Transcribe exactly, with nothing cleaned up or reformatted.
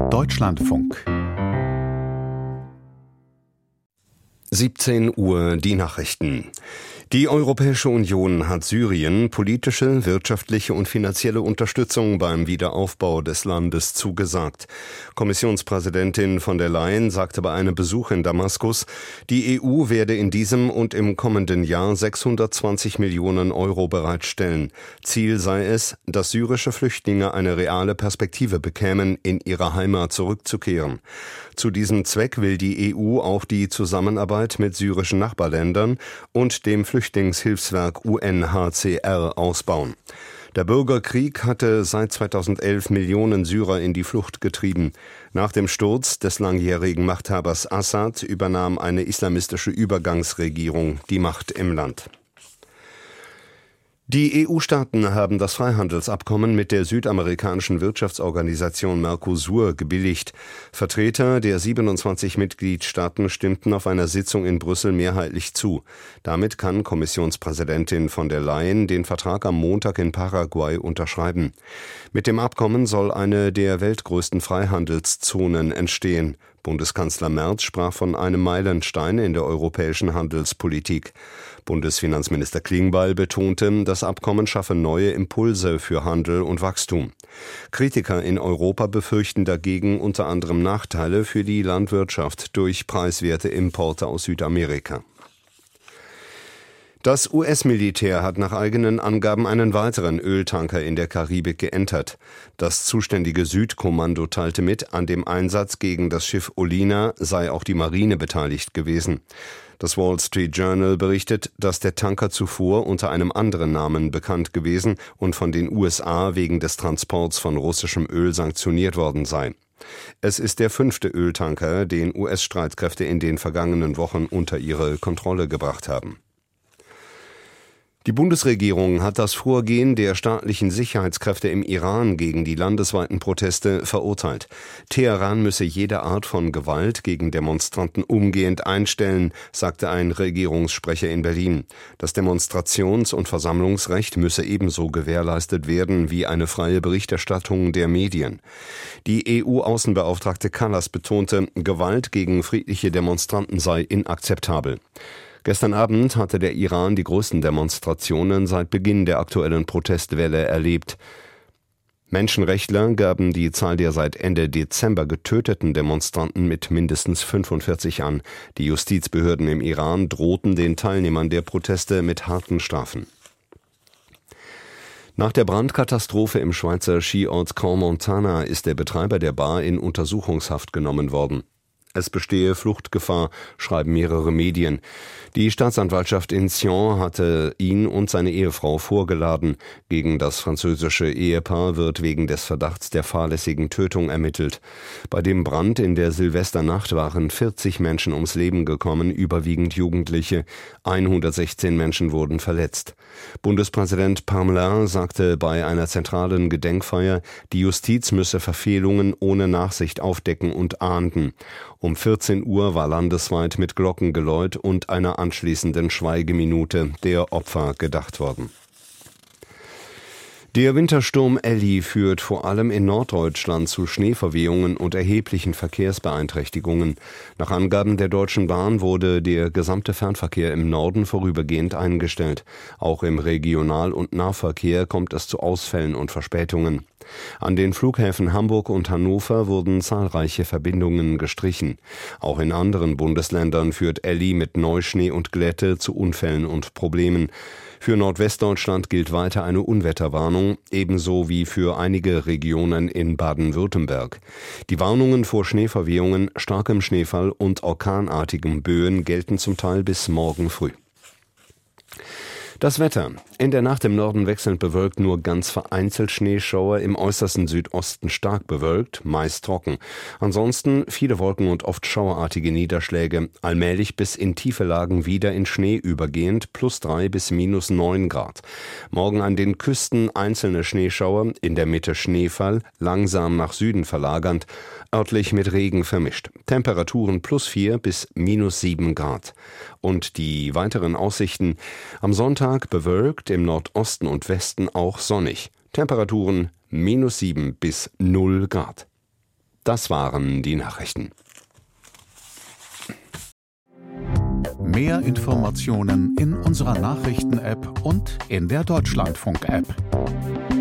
Deutschlandfunk. siebzehn Uhr die Nachrichten. Die Europäische Union hat Syrien politische, wirtschaftliche und finanzielle Unterstützung beim Wiederaufbau des Landes zugesagt. Kommissionspräsidentin von der Leyen sagte bei einem Besuch in Damaskus, die E U werde in diesem und im kommenden Jahr sechshundertzwanzig Millionen Euro bereitstellen. Ziel sei es, dass syrische Flüchtlinge eine reale Perspektive bekämen, in ihre Heimat zurückzukehren. Zu diesem Zweck will die E U auch die Zusammenarbeit mit syrischen Nachbarländern und dem Flüchtlingshilfswerk U N H C R ausbauen. Der Bürgerkrieg hatte seit zweitausendelf Millionen Syrer in die Flucht getrieben. Nach dem Sturz des langjährigen Machthabers Assad übernahm eine islamistische Übergangsregierung die Macht im Land. Die E U-Staaten haben das Freihandelsabkommen mit der südamerikanischen Wirtschaftsorganisation Mercosur gebilligt. Vertreter der siebenundzwanzig Mitgliedstaaten stimmten auf einer Sitzung in Brüssel mehrheitlich zu. Damit kann Kommissionspräsidentin von der Leyen den Vertrag am Montag in Paraguay unterschreiben. Mit dem Abkommen soll eine der weltgrößten Freihandelszonen entstehen. Bundeskanzler Merz sprach von einem Meilenstein in der europäischen Handelspolitik. Bundesfinanzminister Klingbeil betonte, das Abkommen schaffe neue Impulse für Handel und Wachstum. Kritiker in Europa befürchten dagegen unter anderem Nachteile für die Landwirtschaft durch preiswerte Importe aus Südamerika. Das U S-Militär hat nach eigenen Angaben einen weiteren Öltanker in der Karibik geentert. Das zuständige Südkommando teilte mit, an dem Einsatz gegen das Schiff Olina sei auch die Marine beteiligt gewesen. Das Wall Street Journal berichtet, dass der Tanker zuvor unter einem anderen Namen bekannt gewesen und von den U S A wegen des Transports von russischem Öl sanktioniert worden sei. Es ist der fünfte Öltanker, den U S-Streitkräfte in den vergangenen Wochen unter ihre Kontrolle gebracht haben. Die Bundesregierung hat das Vorgehen der staatlichen Sicherheitskräfte im Iran gegen die landesweiten Proteste verurteilt. Teheran müsse jede Art von Gewalt gegen Demonstranten umgehend einstellen, sagte ein Regierungssprecher in Berlin. Das Demonstrations- und Versammlungsrecht müsse ebenso gewährleistet werden wie eine freie Berichterstattung der Medien. Die E U-Außenbeauftragte Kallas betonte, Gewalt gegen friedliche Demonstranten sei inakzeptabel. Gestern Abend hatte der Iran die größten Demonstrationen seit Beginn der aktuellen Protestwelle erlebt. Menschenrechtler gaben die Zahl der seit Ende Dezember getöteten Demonstranten mit mindestens fünfundvierzig an. Die Justizbehörden im Iran drohten den Teilnehmern der Proteste mit harten Strafen. Nach der Brandkatastrophe im Schweizer Skiort Crans-Montana ist der Betreiber der Bar in Untersuchungshaft genommen worden. Es bestehe Fluchtgefahr, schreiben mehrere Medien. Die Staatsanwaltschaft in Sion hatte ihn und seine Ehefrau vorgeladen. Gegen das französische Ehepaar wird wegen des Verdachts der fahrlässigen Tötung ermittelt. Bei dem Brand in der Silvesternacht waren vierzig Menschen ums Leben gekommen, überwiegend Jugendliche. hundertsechzehn Menschen wurden verletzt. Bundespräsident Parmelin sagte bei einer zentralen Gedenkfeier, die Justiz müsse Verfehlungen ohne Nachsicht aufdecken und ahnden. Um vierzehn Uhr war landesweit mit Glockengeläut und einer anschließenden Schweigeminute der Opfer gedacht worden. Der Wintersturm Elli führt vor allem in Norddeutschland zu Schneeverwehungen und erheblichen Verkehrsbeeinträchtigungen. Nach Angaben der Deutschen Bahn wurde der gesamte Fernverkehr im Norden vorübergehend eingestellt. Auch im Regional- und Nahverkehr kommt es zu Ausfällen und Verspätungen. An den Flughäfen Hamburg und Hannover wurden zahlreiche Verbindungen gestrichen. Auch in anderen Bundesländern führt Elli mit Neuschnee und Glätte zu Unfällen und Problemen. Für Nordwestdeutschland gilt weiter eine Unwetterwarnung, ebenso wie für einige Regionen in Baden-Württemberg. Die Warnungen vor Schneeverwehungen, starkem Schneefall und orkanartigen Böen gelten zum Teil bis morgen früh. Das Wetter. In der Nacht im Norden wechselnd bewölkt, nur ganz vereinzelt Schneeschauer, im äußersten Südosten stark bewölkt, meist trocken. Ansonsten viele Wolken und oft schauerartige Niederschläge, allmählich bis in tiefe Lagen wieder in Schnee übergehend, plus drei bis minus neun Grad. Morgen an den Küsten einzelne Schneeschauer, in der Mitte Schneefall, langsam nach Süden verlagernd, örtlich mit Regen vermischt. Temperaturen plus vier bis minus sieben Grad. Und die weiteren Aussichten: am Sonntag bewölkt, im Nordosten und Westen auch sonnig. Temperaturen minus sieben bis null Grad. Das waren die Nachrichten. Mehr Informationen in unserer Nachrichten-App und in der Deutschlandfunk-App.